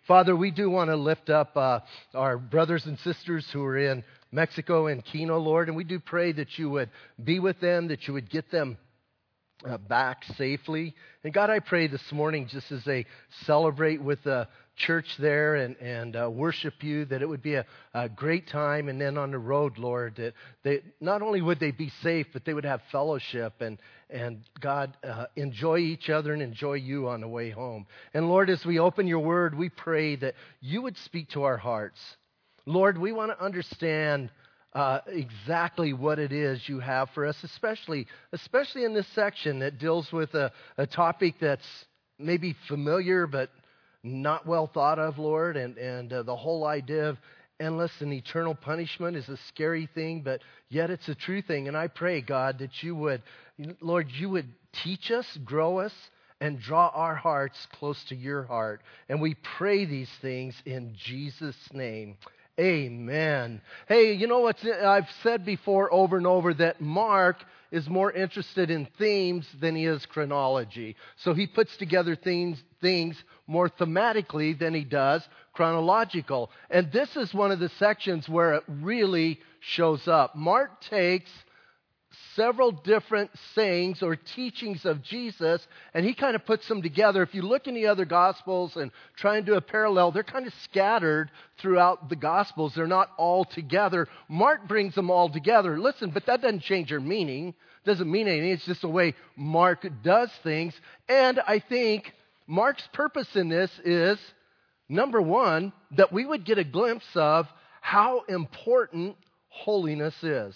Father, we do want to lift up our brothers and sisters who are in Mexico and Kino, Lord, and we do pray that you would be with them, that you would get them back safely. And God, I pray this morning, just as they celebrate with the church there and worship you, that it would be a great time. And then on the road, Lord, that they not only would they be safe, but they would have fellowship and God, enjoy each other and enjoy you on the way home. And Lord, as we open your word, we pray that you would speak to our hearts. Lord, we want to understand exactly what it is you have for us, especially in this section that deals with a topic that's maybe familiar but not well thought of, Lord, and the whole idea of endless and eternal punishment is a scary thing, but yet it's a true thing. And I pray, God, that you would, Lord, you would teach us, grow us, and draw our hearts close to your heart. And we pray these things in Jesus' name. Amen. Hey, you know what? I've said before over and over that Mark is more interested in themes than he is chronology. So he puts together things more thematically than he does chronological. And this is one of the sections where it really shows up. Mark takes several different sayings or teachings of Jesus, and he kind of puts them together. If you look in the other Gospels and try and do a parallel, they're kind of scattered throughout the Gospels. They're not all together. Mark brings them all together. Listen, but that doesn't change their meaning. Doesn't mean anything. It's just the way Mark does things. And I think Mark's purpose in this is, number one, that we would get a glimpse of how important holiness is.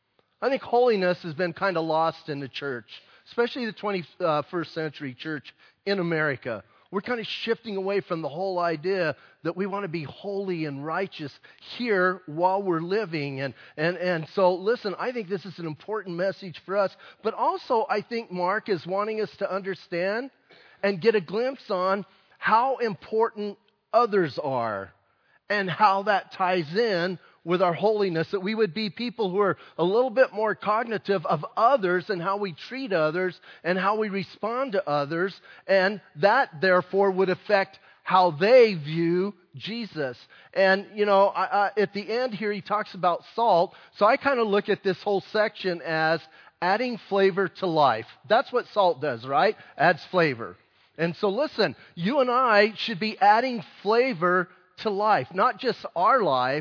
I think holiness has been kind of lost in the church, especially the 21st century church in America. We're kind of shifting away from the whole idea that we want to be holy and righteous here while we're living. And so, listen, I think this is an important message for us. But also, I think Mark is wanting us to understand and get a glimpse on how important others are and how that ties in with our holiness, that we would be people who are a little bit more cognitive of others and how we treat others and how we respond to others, and that therefore would affect how they view Jesus. And, you know, at the end here he talks about salt, so I kind of look at this whole section as adding flavor to life. That's what salt does, right? Adds flavor. And so listen, you and I should be adding flavor to life, not just our life.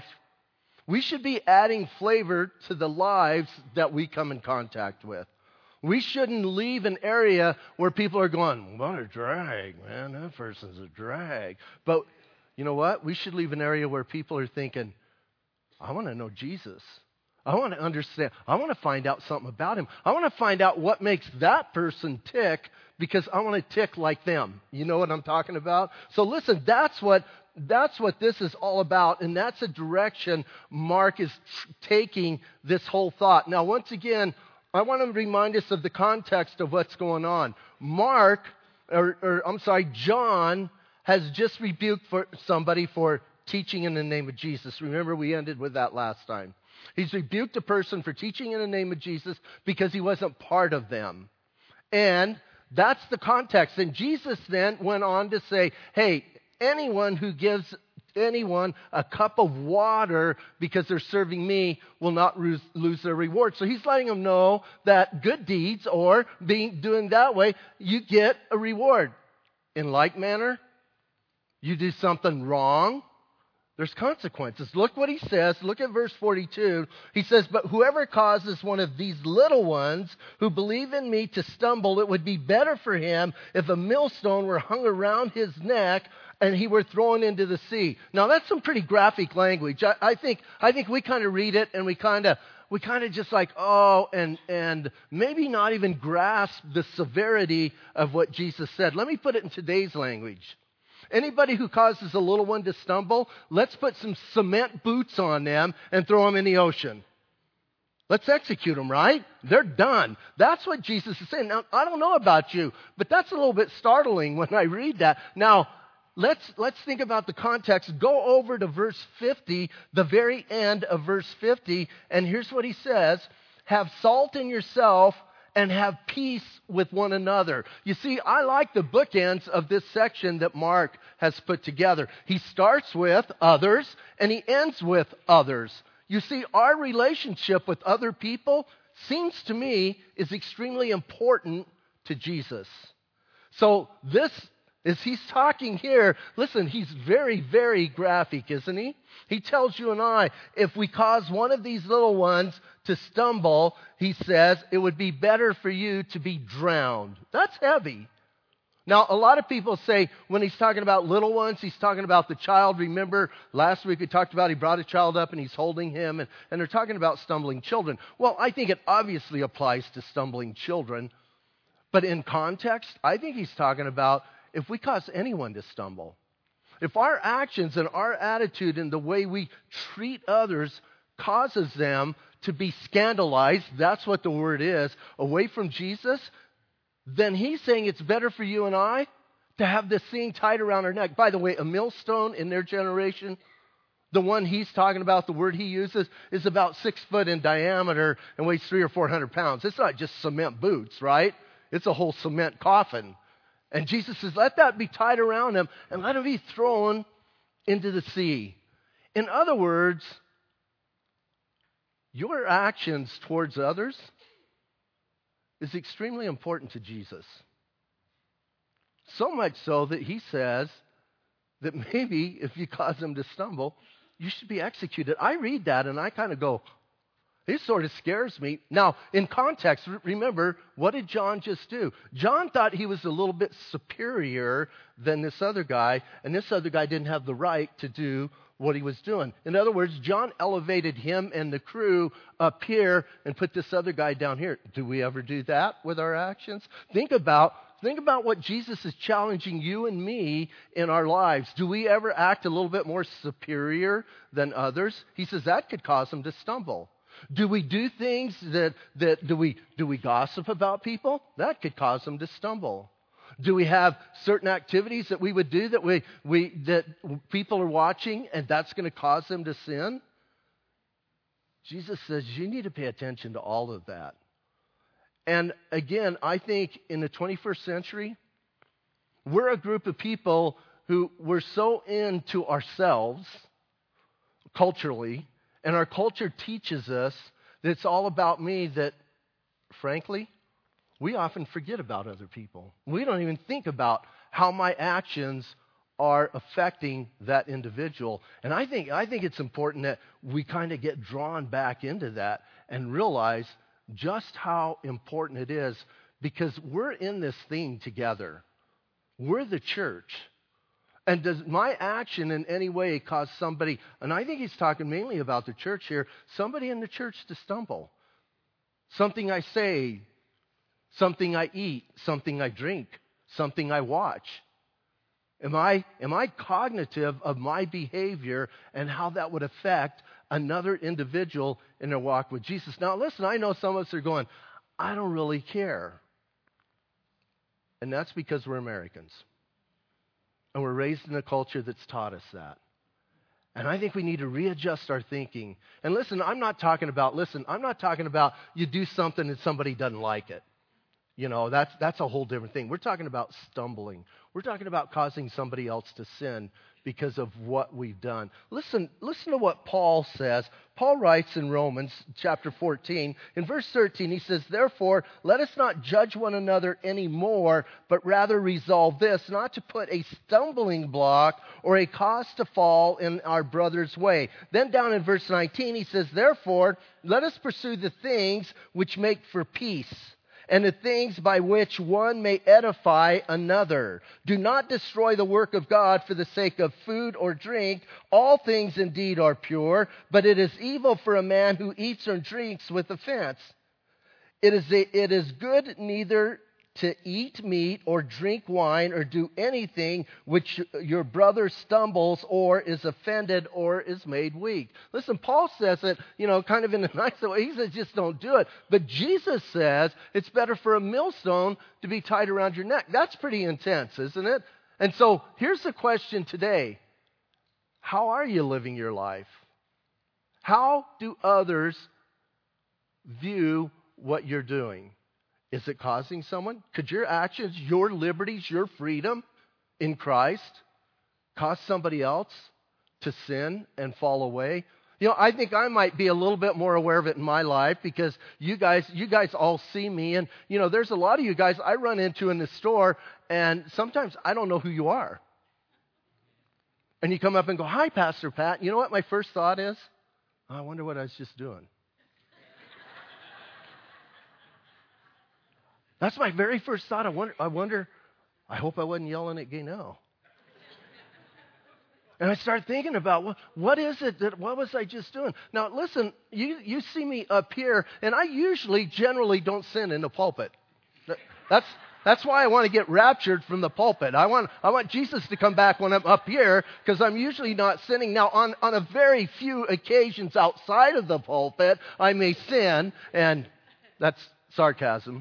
We should be adding flavor to the lives that we come in contact with. We shouldn't leave an area where people are going, what a drag, man, that person's a drag. But you know what? We should leave an area where people are thinking, I want to know Jesus. I want to understand. I want to find out something about him. I want to find out what makes that person tick because I want to tick like them. You know what I'm talking about? So listen, that's what this is all about, and that's a direction Mark is taking this whole thought. Now, once again, I want to remind us of the context of what's going on. John has just rebuked somebody for teaching in the name of Jesus. Remember, we ended with that last time. He's rebuked a person for teaching in the name of Jesus because he wasn't part of them. And that's the context. And Jesus then went on to say, hey, anyone who gives anyone a cup of water because they're serving me will not lose their reward. So he's letting them know that good deeds or doing that way, you get a reward. In like manner, you do something wrong, there's consequences. Look what he says. Look at verse 42. He says, but whoever causes one of these little ones who believe in me to stumble, it would be better for him if a millstone were hung around his neck and he were thrown into the sea. Now that's some pretty graphic language. I think we kind of read it and we kind of just like, oh, and maybe not even grasp the severity of what Jesus said. Let me put it in today's language. Anybody who causes a little one to stumble, let's put some cement boots on them and throw them in the ocean. Let's execute them, right? They're done. That's what Jesus is saying. Now, I don't know about you, but that's a little bit startling when I read that. Now, let's think about the context. Go over to verse 50, the very end of verse 50, and here's what he says. Have salt in yourself and have peace with one another. You see, I like the bookends of this section that Mark has put together. He starts with others and he ends with others. You see, our relationship with other people seems to me is extremely important to Jesus. So this, as he's talking here, listen, he's very, very graphic, isn't he? He tells you and I, if we cause one of these little ones to stumble, he says, it would be better for you to be drowned. That's heavy. Now, a lot of people say when he's talking about little ones, he's talking about the child. Remember, last week we talked about he brought a child up and he's holding him, and they're talking about stumbling children. Well, I think it obviously applies to stumbling children. But in context, I think he's talking about if we cause anyone to stumble. If our actions and our attitude and the way we treat others causes them to be scandalized, that's what the word is, away from Jesus, then he's saying it's better for you and I to have this thing tied around our neck. By the way, a millstone in their generation, the one he's talking about, the word he uses, is about 6 foot in diameter and weighs 300 or 400 pounds. It's not just cement boots, right? It's a whole cement coffin. And Jesus says, let that be tied around him and let him be thrown into the sea. In other words, your actions towards others is extremely important to Jesus. So much so that he says that maybe if you cause them to stumble, you should be executed. I read that and I kind of go, it sort of scares me. Now, in context, remember, what did John just do? John thought he was a little bit superior than this other guy, and this other guy didn't have the right to do what he was doing. In other words, John elevated him and the crew up here and put this other guy down here. Do we ever do that with our actions? Think about what Jesus is challenging you and me in our lives. Do we ever act a little bit more superior than others? He says that could cause them to stumble. Do we do things do we gossip about people? That could cause them to stumble. Do we have certain activities that we would do that people are watching and that's going to cause them to sin? Jesus says you need to pay attention to all of that. And again, I think in the 21st century, we're a group of people who we're so into ourselves culturally, and our culture teaches us that it's all about me that, frankly, we often forget about other people. We don't even think about how my actions are affecting that individual. And I think it's important that we kind of get drawn back into that and realize just how important it is, because we're in this thing together. We're the church. And does my action in any way cause somebody, and I think he's talking mainly about the church here, somebody in the church to stumble? Something I say, something I eat, something I drink, something I watch. Am I cognitive of my behavior and how that would affect another individual in their walk with Jesus? Now listen, I know some of us are going, I don't really care. And that's because we're Americans. And we're raised in a culture that's taught us that. And I think we need to readjust our thinking. And listen, I'm not talking about you do something and somebody doesn't like it. You know, that's a whole different thing. We're talking about stumbling. We're talking about causing somebody else to sin because of what we've done. Listen to what Paul says. Paul writes in Romans chapter 14, in verse 13, he says, therefore, let us not judge one another anymore, but rather resolve this, not to put a stumbling block or a cause to fall in our brother's way. Then down in verse 19, he says, therefore, let us pursue the things which make for peace, and the things by which one may edify another. Do not destroy the work of God for the sake of food or drink. All things indeed are pure, but it is evil for a man who eats or drinks with offense. It is good neither to eat meat or drink wine or do anything which your brother stumbles or is offended or is made weak. Listen, Paul says it, kind of in a nice way. He says just don't do it. But Jesus says it's better for a millstone to be tied around your neck. That's pretty intense, isn't it? And so here's the question today. How are you living your life? How do others view what you're doing? Is it causing someone? Could your actions, your liberties, your freedom in Christ cause somebody else to sin and fall away? I think I might be a little bit more aware of it in my life because you guys all see me. And, there's a lot of you guys I run into in the store, and sometimes I don't know who you are. And you come up and go, "Hi, Pastor Pat." You know what my first thought is? I wonder what I was just doing. That's my very first thought. I wonder, I hope I wasn't yelling at Gaynell. And I started thinking about, what is it what was I just doing? Now, listen, you see me up here, and I generally don't sin in the pulpit. That's why I want to get raptured from the pulpit. I want Jesus to come back when I'm up here, because I'm usually not sinning. Now, on a very few occasions outside of the pulpit, I may sin, and that's sarcasm.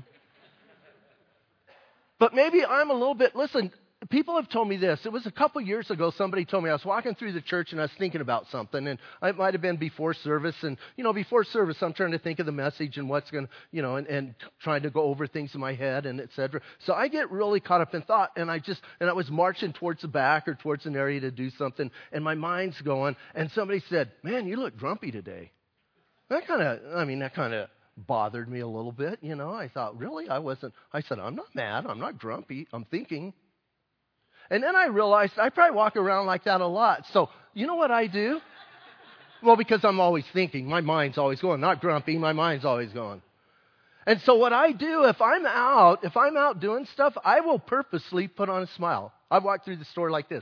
But maybe I'm a little bit, listen, people have told me this. It was a couple years ago, somebody told me, I was walking through the church and I was thinking about something, and it might have been before service. And, before service, I'm trying to think of the message and what's going to, and trying to go over things in my head and et cetera. So I get really caught up in thought, and I was marching towards the back or towards an area to do something, and my mind's going, and somebody said, "Man, you look grumpy today." That kind of bothered me a little bit, I thought, really? I said, "I'm not mad. I'm not grumpy. I'm thinking." And then I realized I probably walk around like that a lot. So, you know what I do? Well, because I'm always thinking. My mind's always going. Not grumpy. My mind's always going. And so what I do, if I'm out doing stuff, I will purposely put on a smile. I walk through the store like this.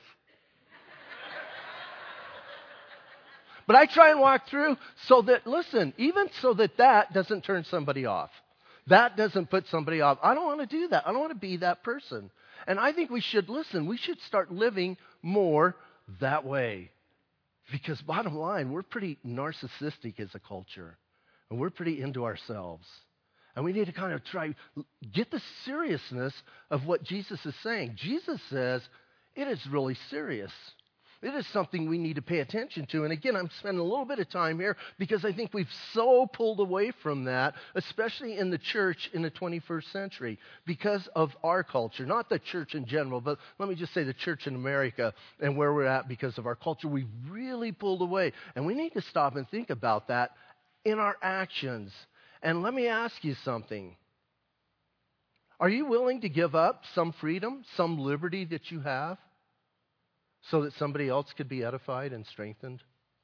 But I try and walk through so that that doesn't turn somebody off. That doesn't put somebody off. I don't want to do that. I don't want to be that person. And I think we should start living more that way. Because bottom line, we're pretty narcissistic as a culture. And we're pretty into ourselves. And we need to kind of get the seriousness of what Jesus is saying. Jesus says it is really serious. It is something we need to pay attention to. And again, I'm spending a little bit of time here because I think we've so pulled away from that, especially in the church in the 21st century, because of our culture. Not the church in general, but let me just say the church in America and where we're at because of our culture. We've really pulled away. And we need to stop and think about that in our actions. And let me ask you something. Are you willing to give up some freedom, some liberty that you have, so that somebody else could be edified and strengthened?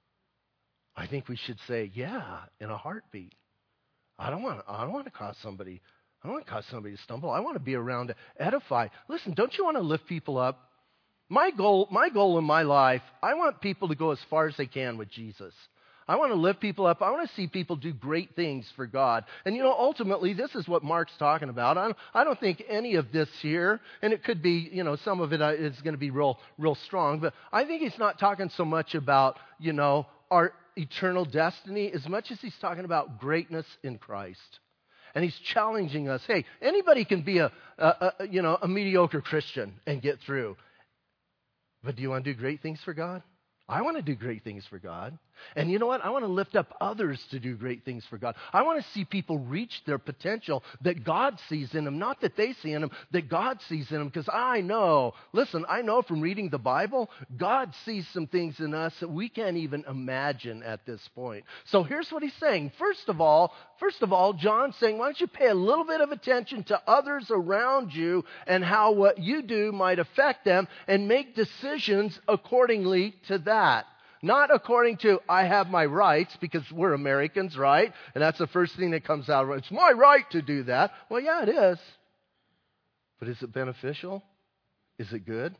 I think we should say, yeah, in a heartbeat. I don't want to cause somebody to stumble. I want to be around to edify. Listen, don't you want to lift people up? My goal in my life, I want people to go as far as they can with Jesus. I want to lift people up. I want to see people do great things for God. And ultimately, this is what Mark's talking about. I don't think any of this here, and it could be, some of it is going to be real strong, but I think he's not talking so much about, our eternal destiny as much as he's talking about greatness in Christ. And he's challenging us. Hey, anybody can be a mediocre Christian and get through. But do you want to do great things for God? I want to do great things for God. And you know what? I want to lift up others to do great things for God. I want to see people reach their potential that God sees in them, not that they see in them, that God sees in them. Because I know from reading the Bible, God sees some things in us that we can't even imagine at this point. So here's what he's saying. First of all, John's saying, why don't you pay a little bit of attention to others around you and how what you do might affect them and make decisions accordingly to that. Not according to, I have my rights, because we're Americans, right? And that's the first thing that comes out. It's my right to do that. Well, yeah, it is. But is it beneficial? Is it good?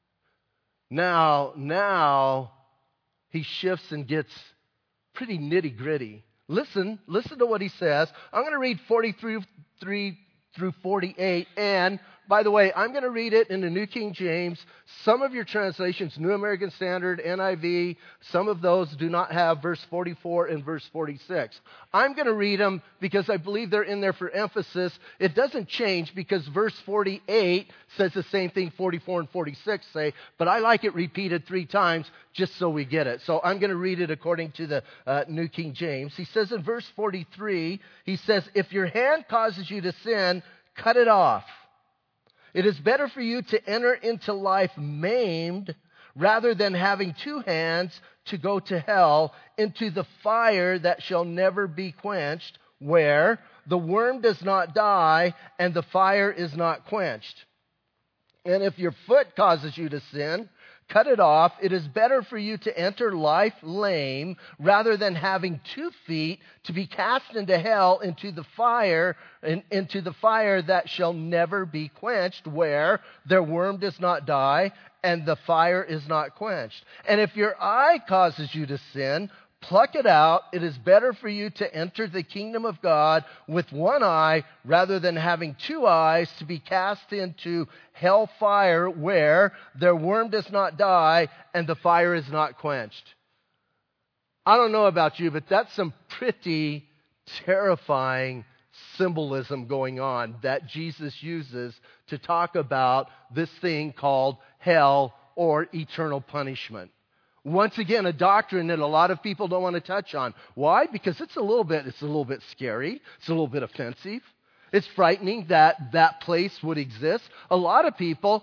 Now, he shifts and gets pretty nitty-gritty. Listen to what he says. I'm going to read 43 through 48, and by the way, I'm going to read it in the New King James. Some of your translations, New American Standard, NIV, some of those do not have verse 44 and verse 46. I'm going to read them because I believe they're in there for emphasis. It doesn't change because verse 48 says the same thing 44 and 46 say, but I like it repeated 3 times just so we get it. So I'm going to read it according to the New King James. He says in verse 43, he says, if your hand causes you to sin, cut it off. It is better for you to enter into life maimed rather than having two hands to go to hell, into the fire that shall never be quenched, where the worm does not die and the fire is not quenched. And if your foot causes you to sin, cut it off. It is better for you to enter life lame rather than having 2 feet to be cast into hell, into the fire that shall never be quenched, where their worm does not die and the fire is not quenched. And if your eye causes you to sin, pluck it out. It is better for you to enter the kingdom of God with 1 eye rather than having 2 eyes to be cast into hell fire, where their worm does not die and the fire is not quenched. I don't know about you, but that's some pretty terrifying symbolism going on that Jesus uses to talk about this thing called hell or eternal punishment. Once again, a doctrine that a lot of people don't want to touch on. Why? Because it's a little bit scary. It's a little bit offensive. It's frightening that that place would exist. A lot of people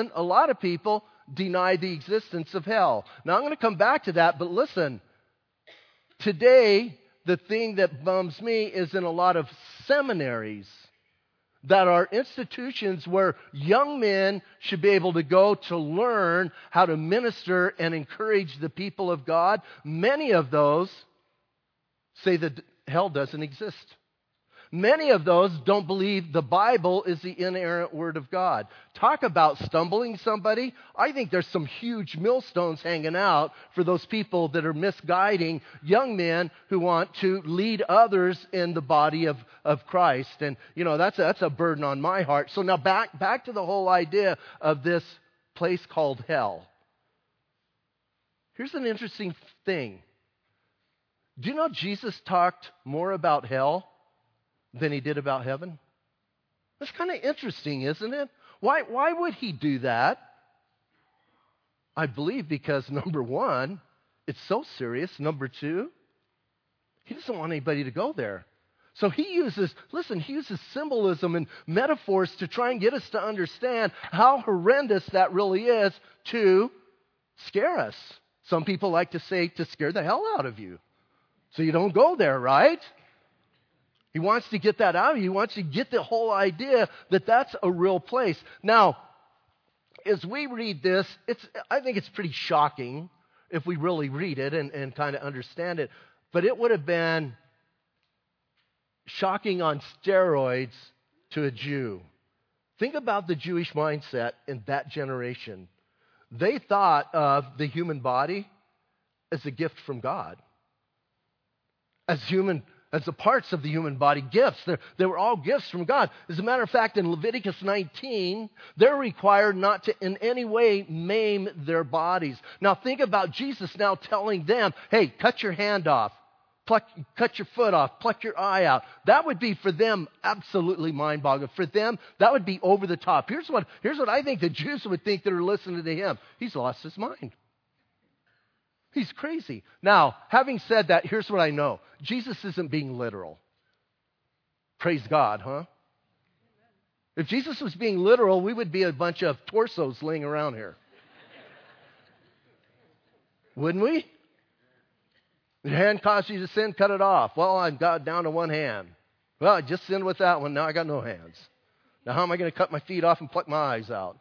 deny the existence of hell. Now, I'm going to come back to that, but listen. Today, the thing that bums me is in a lot of seminaries that are institutions where young men should be able to go to learn how to minister and encourage the people of God. Many of those say that hell doesn't exist. Many of those don't believe the Bible is the inerrant Word of God. Talk about stumbling somebody. I think there's some huge millstones hanging out for those people that are misguiding young men who want to lead others in the body of Christ. And, that's a burden on my heart. So now back to the whole idea of this place called hell. Here's an interesting thing. Do you know Jesus talked more about hell than he did about heaven? That's kind of interesting, isn't it? Why would he do that? I believe because, number one, it's so serious. Number two, he doesn't want anybody to go there. So he uses symbolism and metaphors to try and get us to understand how horrendous that really is, to scare us. Some people like to say to scare the hell out of you, so you don't go there, right? He wants to get that out of you. He wants to get the whole idea that that's a real place. Now, as we read this, I think it's pretty shocking if we really read it and kind of understand it. But it would have been shocking on steroids to a Jew. Think about the Jewish mindset in that generation. They thought of the human body as a gift from God. As the parts of the human body, gifts. They were all gifts from God. As a matter of fact, in Leviticus 19, they're required not to in any way maim their bodies. Now think about Jesus now telling them, hey, cut your hand off, cut your foot off, pluck your eye out. That would be for them absolutely mind-boggling. For them, that would be over the top. Here's what I think the Jews would think that are listening to him. He's lost his mind. He's crazy. Now, having said that, here's what I know. Jesus isn't being literal. Praise God, huh? If Jesus was being literal, we would be a bunch of torsos laying around here. Wouldn't we? Your hand caused you to sin, cut it off. Well, I got down to 1 hand. Well, I just sinned with that one. Now I got no hands. Now how am I going to cut my feet off and pluck my eyes out?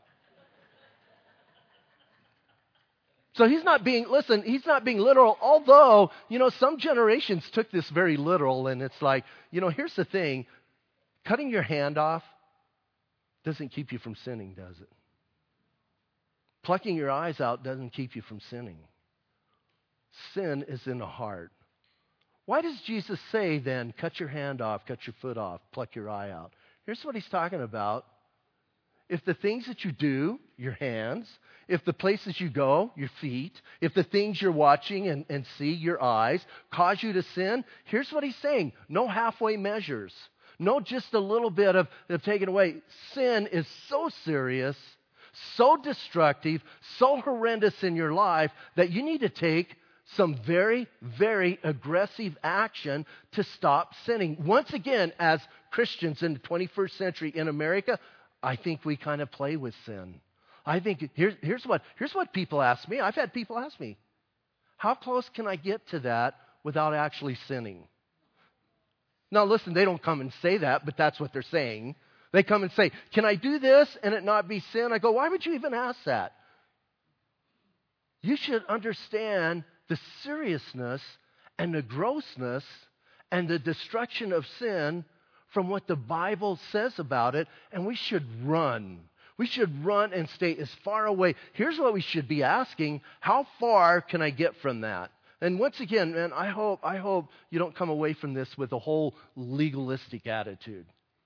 So he's not being literal, although, some generations took this very literal, and it's like, here's the thing. Cutting your hand off doesn't keep you from sinning, does it? Plucking your eyes out doesn't keep you from sinning. Sin is in the heart. Why does Jesus say then, cut your hand off, cut your foot off, pluck your eye out? Here's what he's talking about. If the things that you do, your hands, if the places you go, your feet, if the things you're watching and see, your eyes, cause you to sin, here's what he's saying. No halfway measures. No just a little bit of taking away. Sin is so serious, so destructive, so horrendous in your life that you need to take some very, very aggressive action to stop sinning. Once again, as Christians in the 21st century in America, I think we kind of play with sin. I think here's what people ask me. I've had people ask me, how close can I get to that without actually sinning? Now listen, they don't come and say that, but that's what they're saying. They come and say, can I do this and it not be sin? I go, why would you even ask that? You should understand the seriousness and the grossness and the destruction of sin from what the Bible says about it, and we should run. We should run and stay as far away. Here's what we should be asking, how far can I get from that? And once again, man, I hope you don't come away from this with a whole legalistic attitude.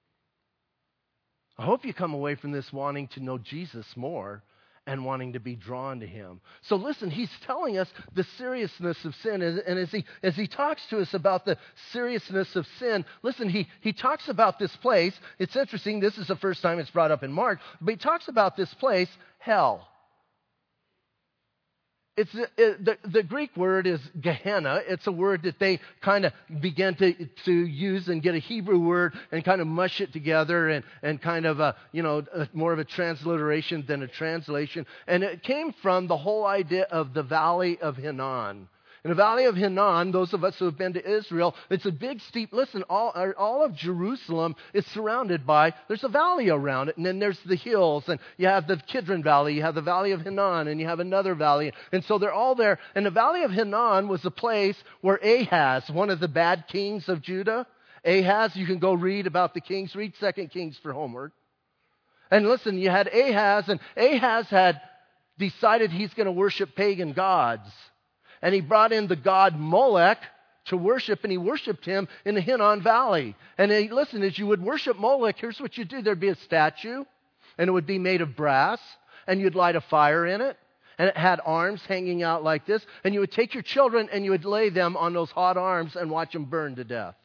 I hope you come away from this wanting to know Jesus more and wanting to be drawn to him. So listen, he's telling us the seriousness of sin. And as he talks to us about the seriousness of sin, listen, he talks about this place. It's interesting, this is the first time it's brought up in Mark, but he talks about this place, hell. It's the Greek word is Gehenna. It's a word that they kind of began to use and get a Hebrew word and kind of mush it together and kind of more of a transliteration than a translation. And it came from the whole idea of the Valley of Hinnom. In the Valley of Hinnom, those of us who have been to Israel, it's a big, steep, listen, all of Jerusalem is surrounded by, there's a valley around it, and then there's the hills, and you have the Kidron Valley, you have the Valley of Hinnom, and you have another valley, and so they're all there. And the Valley of Hinnom was the place where Ahaz, one of the bad kings of Judah, Ahaz, you can go read about the kings, read 2 Kings for homework. And listen, you had Ahaz, and Ahaz had decided he's going to worship pagan gods. And he brought in the god Molech to worship, and he worshiped him in the Hinnom Valley. And listen, as you would worship Molech, here's what you do. There'd be a statue, and it would be made of brass, and you'd light a fire in it, and it had arms hanging out like this, and you would take your children, and you would lay them on those hot arms and watch them burn to death.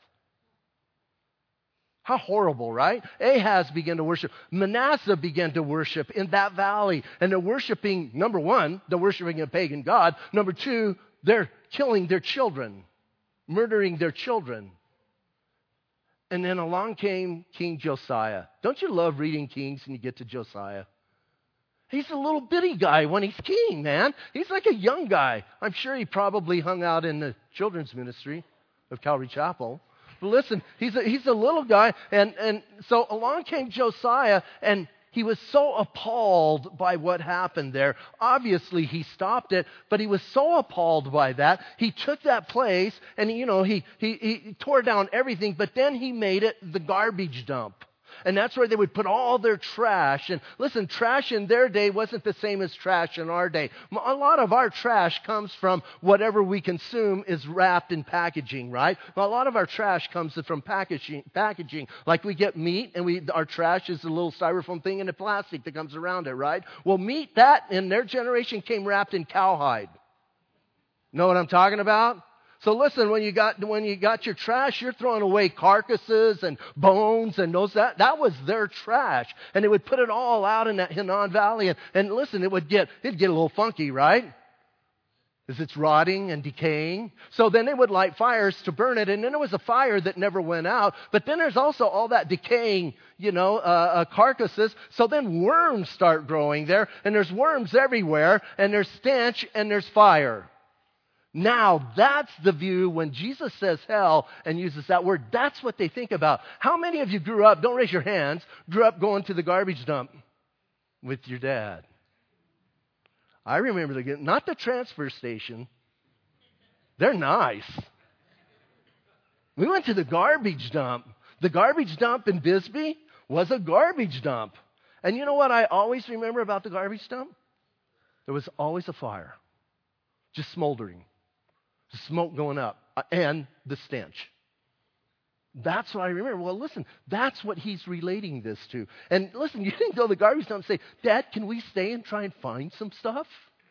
How horrible, right? Ahaz began to worship. Manasseh began to worship in that valley. And they're worshiping, number one, they're worshiping a pagan god. Number two, they're killing their children, murdering their children. And then along came King Josiah. Don't you love reading Kings and you get to Josiah? He's a little bitty guy when he's king, man. He's like a young guy. I'm sure he probably hung out in the children's ministry of Calvary Chapel. But listen, he's a little guy, and so along came Josiah, and he was so appalled by what happened there. Obviously, he stopped it, but he was so appalled by that, he took that place, and he tore down everything, but then he made it the garbage dump. And that's where they would put all their trash. And listen, trash in their day wasn't the same as trash in our day. A lot of our trash comes from whatever we consume is wrapped in packaging, right? A lot of our trash comes from packaging. Like we get meat, and our trash is a little styrofoam thing and the plastic that comes around it, right? Well, meat, that in their generation came wrapped in cowhide. Know what I'm talking about? So listen, when you got your trash, you're throwing away carcasses and bones and that was their trash. And they would put it all out in that Hinnom Valley. And listen, it'd get a little funky, right? As it's rotting and decaying. So then they would light fires to burn it. And then there was a fire that never went out. But then there's also all that decaying, carcasses. So then worms start growing there. And there's worms everywhere. And there's stench and there's fire. Now, that's the view when Jesus says hell and uses that word. That's what they think about. How many of you grew up, don't raise your hands, grew up going to the garbage dump with your dad? I remember, not the transfer station. They're nice. We went to the garbage dump. The garbage dump in Bisbee was a garbage dump. And you know what I always remember about the garbage dump? There was always a fire, just smoldering. The smoke going up, and the stench. That's what I remember. Well, listen, that's what he's relating this to. And listen, you didn't go to the garbage dump and say, Dad, can we stay and try and find some stuff?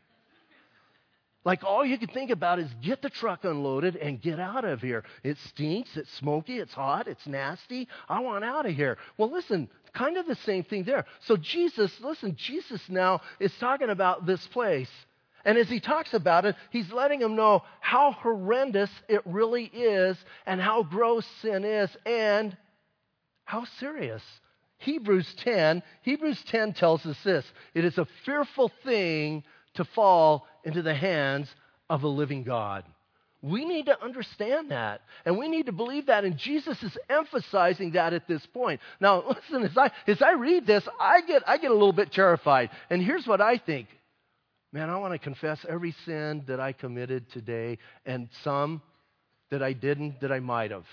Like all you can think about is get the truck unloaded and get out of here. It stinks, it's smoky, it's hot, it's nasty. I want out of here. Well, listen, kind of the same thing there. So Jesus now is talking about this place. And as he talks about it, he's letting them know how horrendous it really is and how gross sin is. And How serious? Hebrews 10 tells us this. It is a fearful thing to fall into the hands of a living God. We need to understand that, and we need to believe that, and Jesus is emphasizing that at this point. Now, listen, as I read this, I get a little bit terrified, and here's what I think. Man, I want to confess every sin that I committed today, and some that I didn't, that I might have.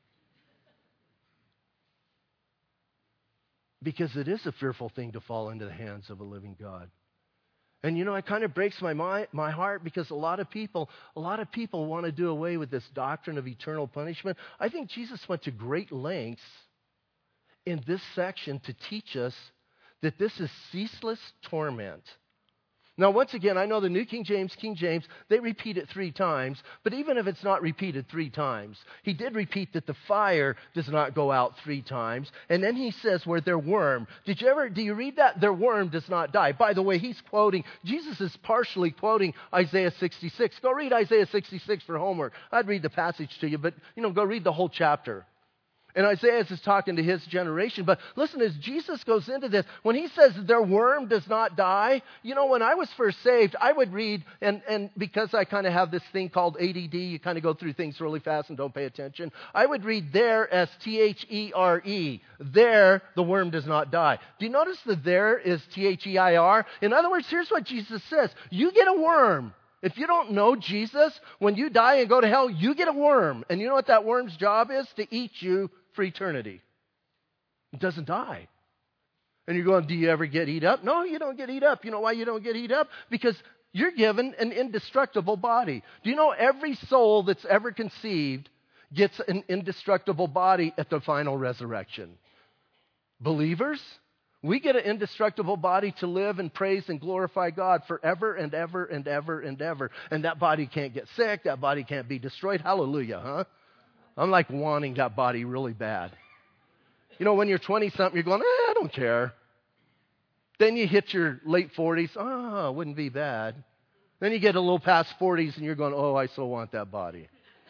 Because it is a fearful thing to fall into the hands of a living God. And it kind of breaks my heart because a lot of people want to do away with this doctrine of eternal punishment. I think Jesus went to great lengths in this section to teach us that this is ceaseless torment. Now, once again, I know the New King James, they repeat it 3 times, but even if it's not repeated 3 times, he did repeat that the fire does not go out 3 times, and then he says where their worm. Do you read that? Their worm does not die. By the way, Jesus is partially quoting Isaiah 66. Go read Isaiah 66 for homework. I'd read the passage to you, but, go read the whole chapter. And Isaiah is talking to his generation. But listen, as Jesus goes into this, when he says their worm does not die, when I was first saved, I would read, and because I kind of have this thing called ADD, you kind of go through things really fast and don't pay attention, I would read there as THERE. There, the worm does not die. Do you notice the there is THEIR? In other words, here's what Jesus says. You get a worm. If you don't know Jesus, when you die and go to hell, you get a worm. And you know what that worm's job is? To eat you for eternity. It doesn't die. And you're going, do you ever get eat up? No, you don't get eat up. You know why you don't get eat up? Because you're given an indestructible body. Do you know every soul that's ever conceived gets an indestructible body at the final resurrection? Believers, we get an indestructible body to live and praise and glorify God forever and ever and ever and ever. And that body can't get sick. That body can't be destroyed. Hallelujah, huh? I'm like wanting that body really bad. When you're 20-something, you're going, I don't care. Then you hit your late 40s. It wouldn't be bad. Then you get a little past 40s and you're going, I so want that body.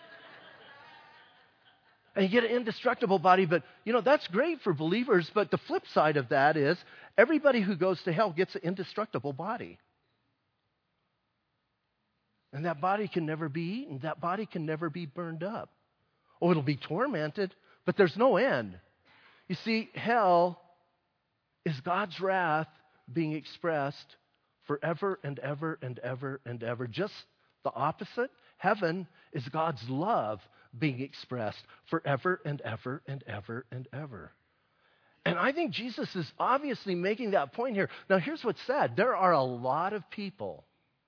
And you get an indestructible body, but, that's great for believers. But the flip side of that is everybody who goes to hell gets an indestructible body. And that body can never be eaten. That body can never be burned up. It'll be tormented, but there's no end. You see, hell is God's wrath being expressed forever and ever and ever and ever. Just the opposite. Heaven is God's love being expressed forever and ever and ever and ever. And I think Jesus is obviously making that point here. Now, here's what's sad. There are a lot of people,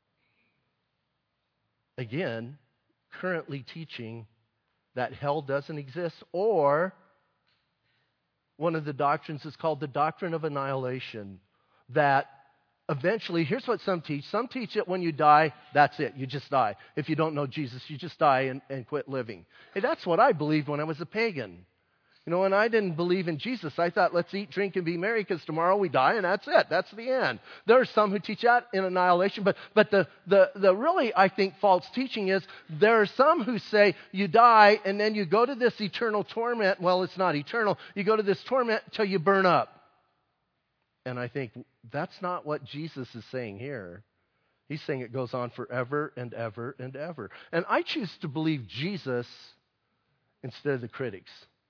again, currently teaching that hell doesn't exist, or one of the doctrines is called the doctrine of annihilation, that eventually, here's what some teach. Some teach that when you die, that's it. You just die. If you don't know Jesus, you just die and quit living. Hey, that's what I believed when I was a pagan. When I didn't believe in Jesus, I thought, let's eat, drink, and be merry because tomorrow we die and that's it. That's the end. There are some who teach that in annihilation, but the really, I think, false teaching is there are some who say you die and then you go to this eternal torment. Well, it's not eternal. You go to this torment till you burn up. And I think that's not what Jesus is saying here. He's saying it goes on forever and ever and ever. And I choose to believe Jesus instead of the critics.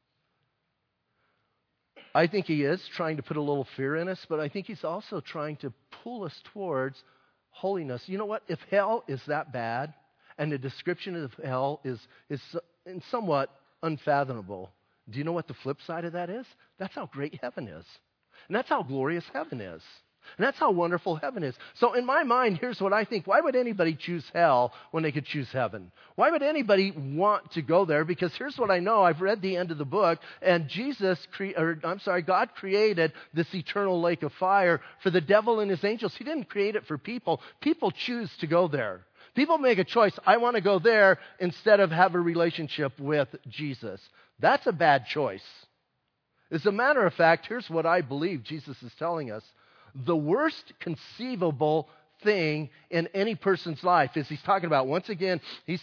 I think he is trying to put a little fear in us, but I think he's also trying to pull us towards holiness. You know what? If hell is that bad, and the description of hell is somewhat unfathomable, do you know what the flip side of that is? That's how great heaven is. And that's how glorious heaven is. And that's how wonderful heaven is. So in my mind, here's what I think. Why would anybody choose hell when they could choose heaven? Why would anybody want to go there? Because here's what I know. I've read the end of the book, and God created this eternal lake of fire for the devil and his angels. He didn't create it for people. People choose to go there. People make a choice. I want to go there instead of have a relationship with Jesus. That's a bad choice. As a matter of fact, here's what I believe Jesus is telling us. The worst conceivable thing in any person's life is he's talking about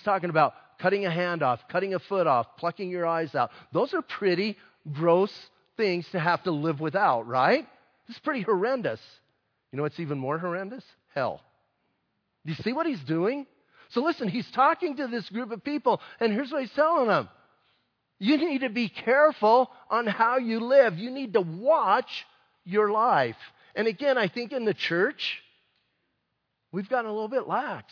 cutting a hand off, cutting a foot off, plucking your eyes out. Those are pretty gross things to have to live without, right? It's pretty horrendous. You know what's even more horrendous? Hell. Do you see what he's doing? So listen, he's talking to this group of people, and here's what he's telling them. You need to be careful on how you live. You need to watch your life. And again, I think in the church, we've gotten a little bit lax.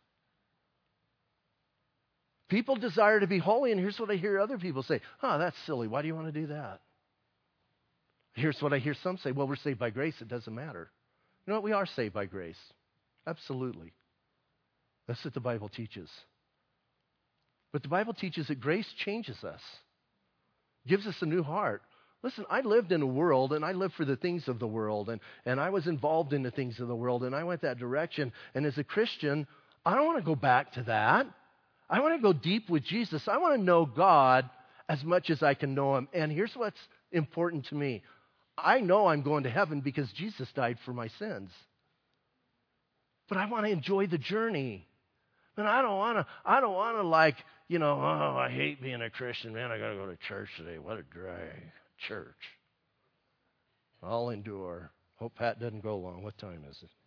People desire to be holy, and here's what I hear other people say. Oh, that's silly. Why do you want to do that? Here's what I hear some say. Well, we're saved by grace. It doesn't matter. You know what? We are saved by grace. Absolutely. That's what the Bible teaches. But the Bible teaches that grace changes us, gives us a new heart. Listen, I lived in a world, and I lived for the things of the world, and I was involved in the things of the world, and I went that direction. And as a Christian, I don't want to go back to that. I want to go deep with Jesus. I want to know God as much as I can know Him. And here's what's important to me. I know I'm going to heaven because Jesus died for my sins. But I want to enjoy the journey. And I don't want to like, oh, I hate being a Christian. Man, I got to go to church today. What a drag. Church. I'll endure. Hope Pat doesn't go long. What time is it?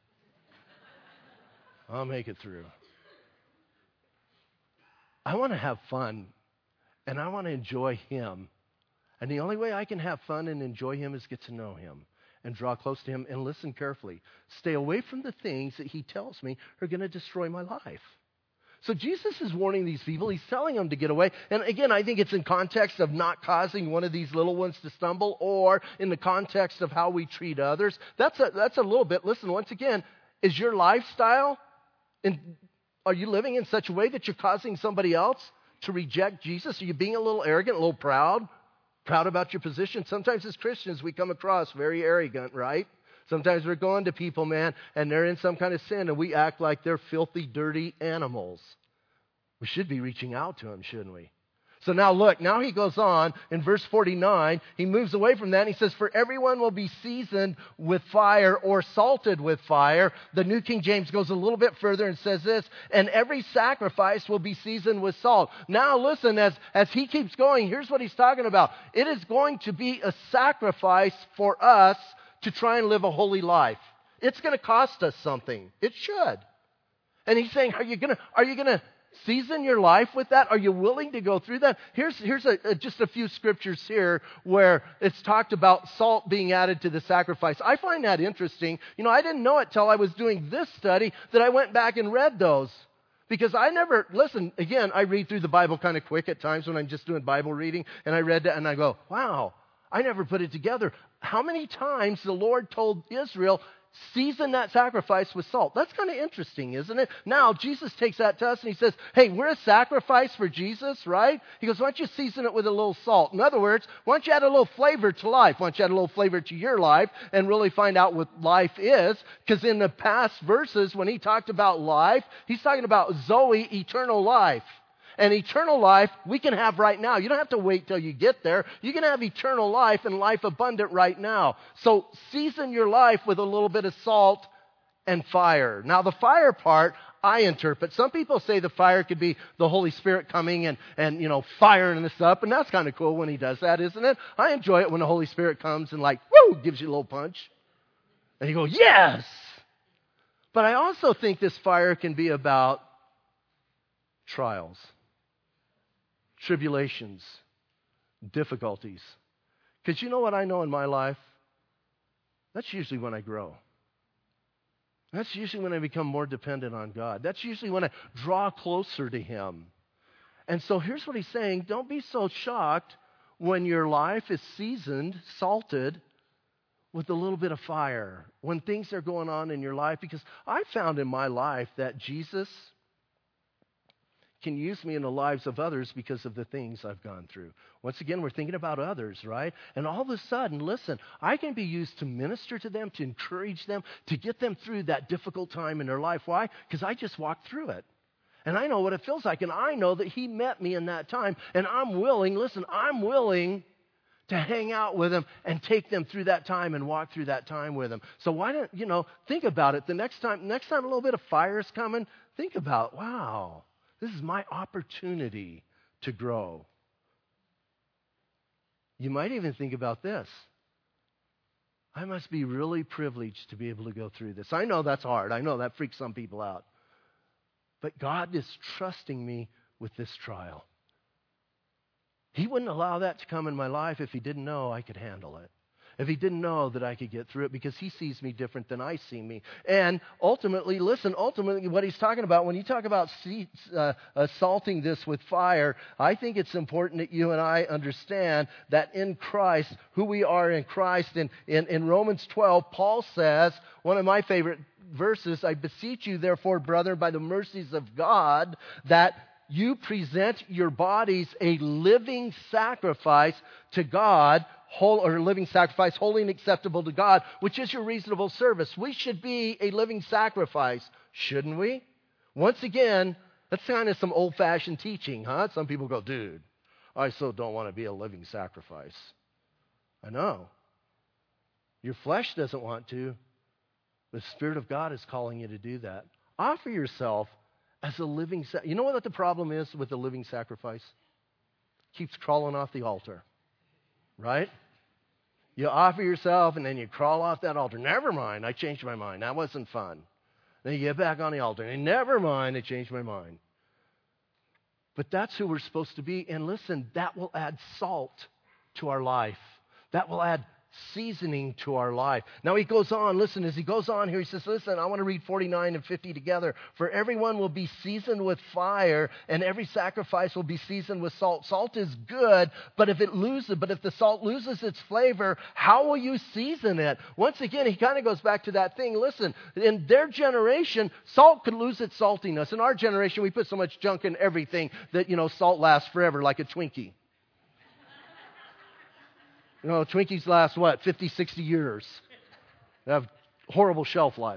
I'll make it through. I want to have fun, and I want to enjoy Him. And the only way I can have fun and enjoy Him is get to know Him and draw close to Him and listen carefully. Stay away from the things that He tells me are going to destroy my life. So Jesus is warning these people. He's telling them to get away. And again, I think it's in context of not causing one of these little ones to stumble, or in the context of how we treat others. That's a little bit. Listen, once again, is your lifestyle, are you living in such a way that you're causing somebody else to reject Jesus? Are you being a little arrogant, a little proud about your position? Sometimes as Christians, we come across very arrogant, right? Sometimes we're going to people, man, and they're in some kind of sin, and we act like they're filthy, dirty animals. We should be reaching out to them, shouldn't we? So now look, now he goes on in verse 49. He moves away from that, and he says, for everyone will be seasoned with fire or salted with fire. The New King James goes a little bit further and says this, and every sacrifice will be seasoned with salt. Now listen, as he keeps going, here's what he's talking about. It is going to be a sacrifice for us to try and live a holy life. It's going to cost us something. It should. And he's saying, are you going to season your life with that? Are you willing to go through that? Here's just a few scriptures here where it's talked about salt being added to the sacrifice. I find that interesting. I didn't know it till I was doing this study that I went back and read those. Because I read through the Bible kind of quick at times when I'm just doing Bible reading, and I read that and I go, wow, I never put it together. How many times the Lord told Israel, season that sacrifice with salt? That's kind of interesting, isn't it? Now, Jesus takes that to us and he says, hey, we're a sacrifice for Jesus, right? He goes, why don't you season it with a little salt? In other words, why don't you add a little flavor to life? Why don't you add a little flavor to your life and really find out what life is? Because in the past verses, when he talked about life, he's talking about Zoe, eternal life. And eternal life we can have right now. You don't have to wait till you get there. You can have eternal life and life abundant right now. So season your life with a little bit of salt and fire. Now the fire part I interpret. Some people say the fire could be the Holy Spirit coming and firing this up. And that's kind of cool when He does that, isn't it? I enjoy it when the Holy Spirit comes and gives you a little punch. And you go, yes! But I also think this fire can be about trials, tribulations, difficulties. Because you know what I know in my life? That's usually when I grow. That's usually when I become more dependent on God. That's usually when I draw closer to Him. And so here's what he's saying. Don't be so shocked when your life is seasoned, salted, with a little bit of fire, when things are going on in your life. Because I found in my life that Jesus can use me in the lives of others because of the things I've gone through. Once again, we're thinking about others, right? And all of a sudden, listen, I can be used to minister to them, to encourage them, to get them through that difficult time in their life. Why? Because I just walked through it. And I know what it feels like, and I know that He met me in that time, and I'm willing to hang out with them and take them through that time and walk through that time with them. So why don't, think about it. The next time a little bit of fire is coming, think about, wow, this is my opportunity to grow. You might even think about this. I must be really privileged to be able to go through this. I know that's hard. I know that freaks some people out. But God is trusting me with this trial. He wouldn't allow that to come in my life if He didn't know I could handle it. If He didn't know that I could get through it, because He sees me different than I see me. And ultimately, listen, what He's talking about, when you talk about salting this with fire, I think it's important that you and I understand that in Christ, who we are in Christ, in Romans 12, Paul says, one of my favorite verses, I beseech you, therefore, brother, by the mercies of God, that you present your bodies a living sacrifice to God, living sacrifice, holy and acceptable to God, which is your reasonable service. We should be a living sacrifice, shouldn't we? Once again, that's kind of some old-fashioned teaching, huh? Some people go, dude, I so don't want to be a living sacrifice. I know. Your flesh doesn't want to. The Spirit of God is calling you to do that. Offer yourself as a living sacrifice. You know what the problem is with the living sacrifice? Keeps crawling off the altar. Right? You offer yourself and then you crawl off that altar. Never mind, I changed my mind. That wasn't fun. Then you get back on the altar and never mind, I changed my mind. But that's who we're supposed to be. And listen, that will add salt to our life. That will add seasoning to our life. Now he goes on, listen, as he goes on here, he says, listen, I want to read 49 and 50 together. For everyone will be seasoned with fire, and every sacrifice will be seasoned with salt. Salt is good, but if the salt loses its flavor, how will you season it? Once again, he kind of goes back to that thing. Listen, in their generation, salt could lose its saltiness. In our generation, we put so much junk in everything that, salt lasts forever, like a Twinkie. Twinkies last, 50, 60 years. They have horrible shelf life.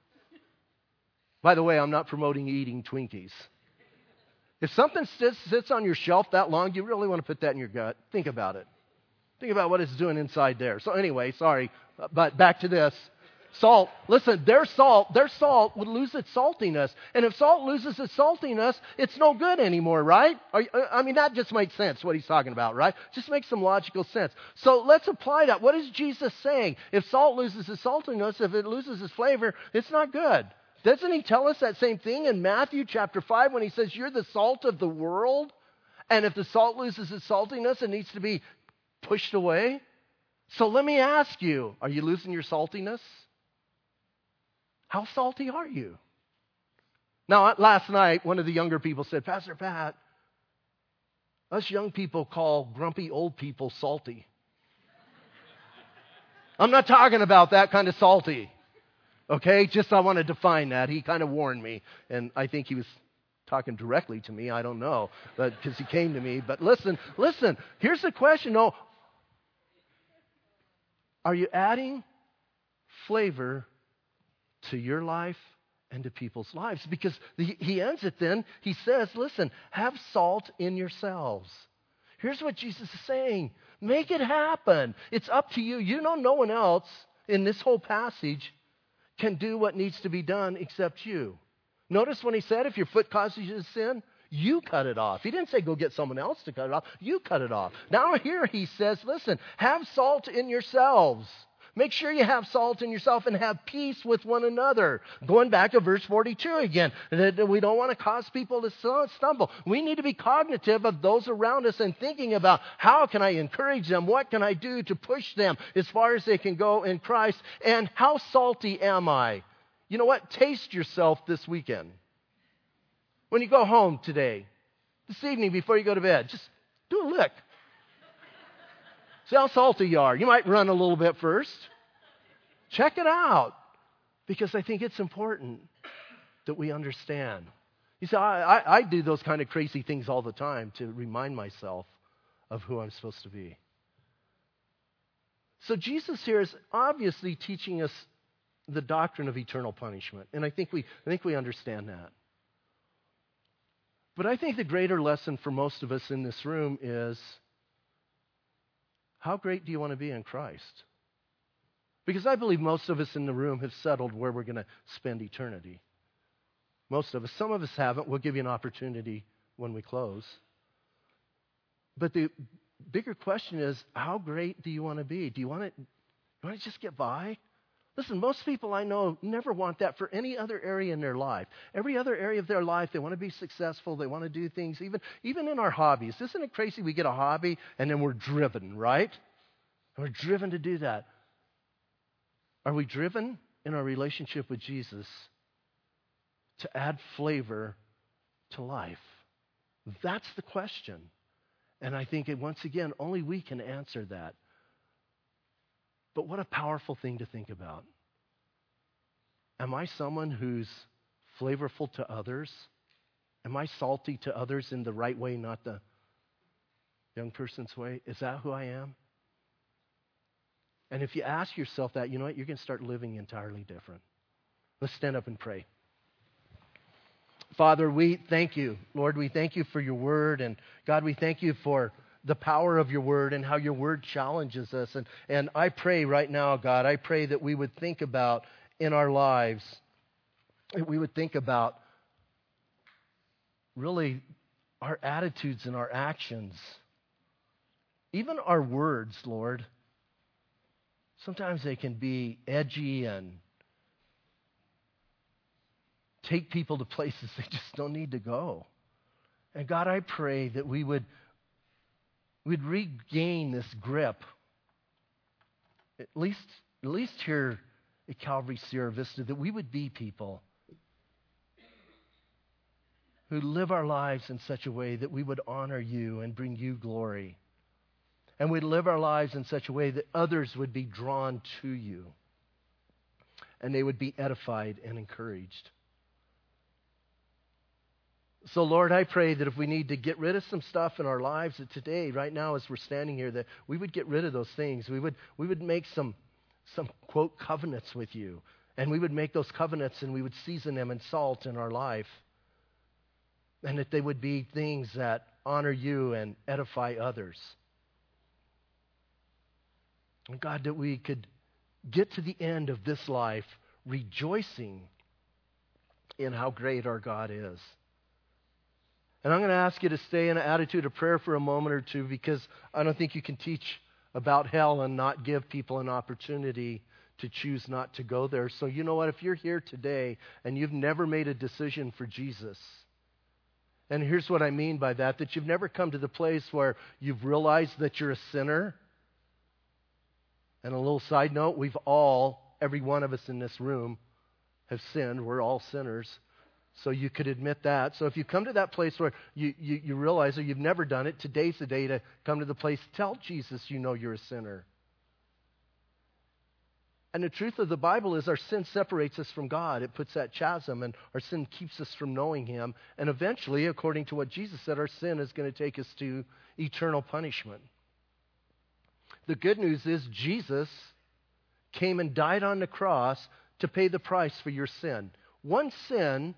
By the way, I'm not promoting eating Twinkies. If something sits on your shelf that long, do you really want to put that in your gut? Think about it. Think about what it's doing inside there. So anyway, sorry, but back to this. Salt, listen, their salt would lose its saltiness. And if salt loses its saltiness, it's no good anymore, right? That just makes sense, what he's talking about, right? Just makes some logical sense. So let's apply that. What is Jesus saying? If salt loses its saltiness, if it loses its flavor, it's not good. Doesn't he tell us that same thing in Matthew chapter 5 when he says, you're the salt of the world? And if the salt loses its saltiness, it needs to be pushed away? So let me ask you, are you losing your saltiness? How salty are you? Now, last night, one of the younger people said, Pastor Pat, us young people call grumpy old people salty. I'm not talking about that kind of salty. Okay? Just I want to define that. He kind of warned me, and I think he was talking directly to me. I don't know, because he came to me. But listen, here's the question. No, are you adding flavor to your life and to people's lives? Because he ends it then. He says, listen, have salt in yourselves. Here's what Jesus is saying. Make it happen. It's up to you. No one else in this whole passage can do what needs to be done except you. Notice when he said, if your foot causes you to sin, you cut it off. He didn't say go get someone else to cut it off. You cut it off. Now here he says, listen, have salt in yourselves. Make sure you have salt in yourself and have peace with one another. Going back to verse 42 again, that we don't want to cause people to stumble. We need to be cognitive of those around us and thinking about how can I encourage them? What can I do to push them as far as they can go in Christ? And how salty am I? You know what? Taste yourself this weekend. When you go home today, this evening before you go to bed, just do a lick. See how salty you are. You might run a little bit first. Check it out. Because I think it's important that we understand. You see, I do those kind of crazy things all the time to remind myself of who I'm supposed to be. So Jesus here is obviously teaching us the doctrine of eternal punishment. And I think we understand that. But I think the greater lesson for most of us in this room is, how great do you want to be in Christ? Because I believe most of us in the room have settled where we're going to spend eternity. Most of us. Some of us haven't. We'll give you an opportunity when we close. But the bigger question is, how great do you want to be? Do you want to just get by? Listen, most people I know never want that for any other area in their life. Every other area of their life, they want to be successful. They want to do things, even in our hobbies. Isn't it crazy? We get a hobby and then we're driven, right? We're driven to do that. Are we driven in our relationship with Jesus to add flavor to life? That's the question. And I think, once again, only we can answer that. But what a powerful thing to think about. Am I someone who's flavorful to others? Am I salty to others in the right way, not the young person's way? Is that who I am? And if you ask yourself that, you know what? You're going to start living entirely different. Let's stand up and pray. Father, we thank you. Lord, we thank you for your word. And God, we thank you for the power of your word and how your word challenges us. And I pray right now, God, I pray that we would think about in our lives, that we would think about really our attitudes and our actions, even our words, Lord. Sometimes they can be edgy and take people to places they just don't need to go. And God, I pray that we'd regain this grip, at least here at Calvary Sierra Vista, that we would be people who live our lives in such a way that we would honor you and bring you glory. And we'd live our lives in such a way that others would be drawn to you and they would be edified and encouraged. So, Lord, I pray that if we need to get rid of some stuff in our lives, that today, right now, as we're standing here, that we would get rid of those things. We would make some quote, covenants with you. And we would make those covenants and we would season them in salt in our life. And that they would be things that honor you and edify others. And God, that we could get to the end of this life rejoicing in how great our God is. And I'm going to ask you to stay in an attitude of prayer for a moment or two, because I don't think you can teach about hell and not give people an opportunity to choose not to go there. So you know what? If you're here today and you've never made a decision for Jesus, and here's what I mean by that you've never come to the place where you've realized that you're a sinner. And a little side note, every one of us in this room have sinned. We're all sinners. So you could admit that. So if you come to that place where you realize, or you've never done it, today's the day to come to the place, tell Jesus you know you're a sinner. And the truth of the Bible is our sin separates us from God. It puts that chasm, and our sin keeps us from knowing him. And eventually, according to what Jesus said, our sin is going to take us to eternal punishment. The good news is Jesus came and died on the cross to pay the price for your sin. One sin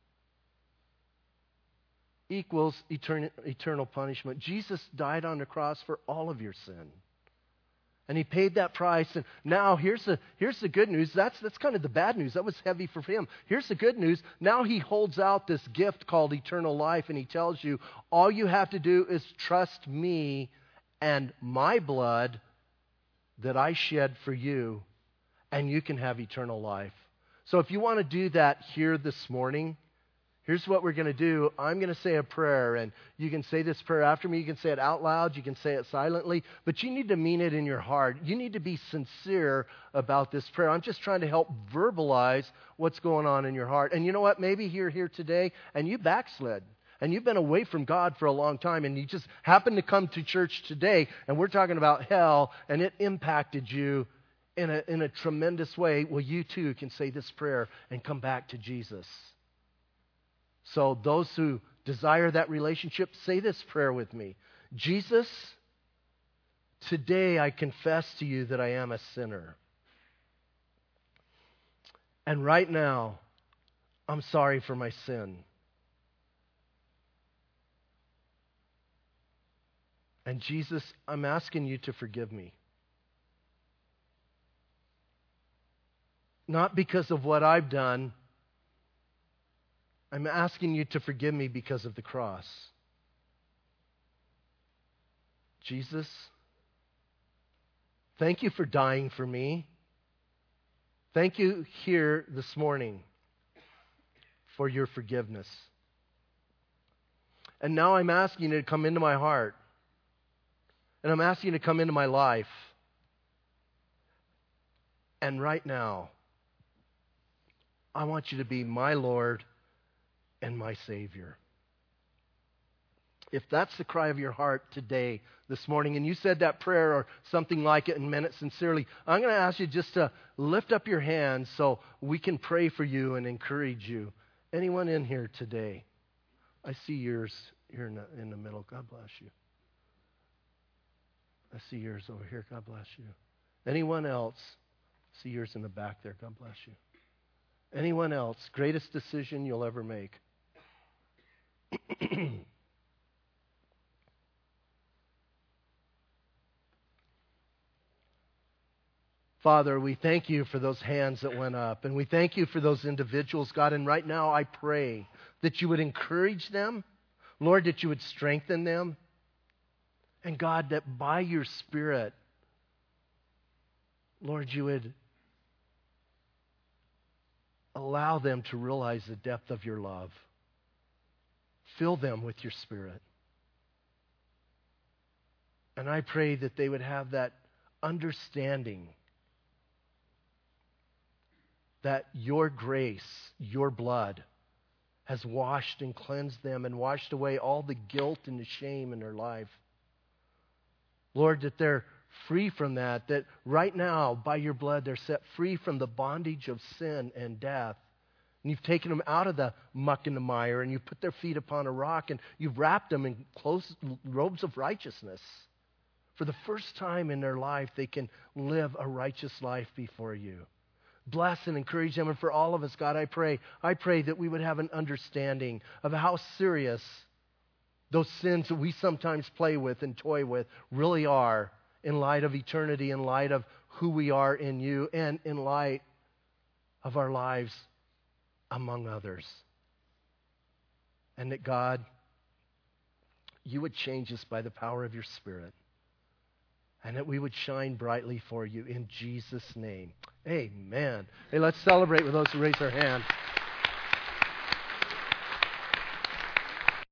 equals eternal punishment. Jesus died on the cross for all of your sin. And he paid that price. And now here's the good news. That's kind of the bad news. That was heavy for him. Here's the good news. Now he holds out this gift called eternal life, and he tells you, all you have to do is trust me and my blood that I shed for you, and you can have eternal life. So if you want to do that here this morning, here's what we're going to do. I'm going to say a prayer, and you can say this prayer after me. You can say it out loud. You can say it silently, but you need to mean it in your heart. You need to be sincere about this prayer. I'm just trying to help verbalize what's going on in your heart. And you know what? Maybe you're here today, and you backslid, and you've been away from God for a long time, and you just happened to come to church today, and we're talking about hell, and it impacted you in a tremendous way. Well, you too can say this prayer and come back to Jesus. So those who desire that relationship, say this prayer with me. Jesus, today I confess to you that I am a sinner. And right now, I'm sorry for my sin. And Jesus, I'm asking you to forgive me. Not because of what I've done. I'm asking you to forgive me because of the cross. Jesus, thank you for dying for me. Thank you here this morning for your forgiveness. And now I'm asking you to come into my heart. And I'm asking you to come into my life. And right now, I want you to be my Lord and my Savior. If that's the cry of your heart today, this morning, and you said that prayer or something like it and meant it sincerely, I'm going to ask you just to lift up your hands so we can pray for you and encourage you. Anyone in here today? I see yours here in the middle. God bless you. I see yours over here. God bless you. Anyone else? I see yours in the back there. God bless you. Anyone else? Greatest decision you'll ever make. Father, we thank you for those hands that went up, and we thank you for those individuals, God. And right now I pray that you would encourage them, Lord, that you would strengthen them, and God, that by your Spirit, Lord, you would allow them to realize the depth of your love. Fill them with your Spirit. And I pray that they would have that understanding that your grace, your blood, has washed and cleansed them and washed away all the guilt and the shame in their life. Lord, that they're free from that right now, by your blood, they're set free from the bondage of sin and death. And you've taken them out of the muck and the mire, and you've put their feet upon a rock, and you've wrapped them in robes of righteousness. For the first time in their life, they can live a righteous life before you. Bless and encourage them. And for all of us, God, I pray that we would have an understanding of how serious those sins that we sometimes play with and toy with really are in light of eternity, in light of who we are in you, and in light of our lives among others. And that, God, you would change us by the power of your Spirit, and that we would shine brightly for you in Jesus' name. Amen. Hey, let's celebrate with those who raise their hand.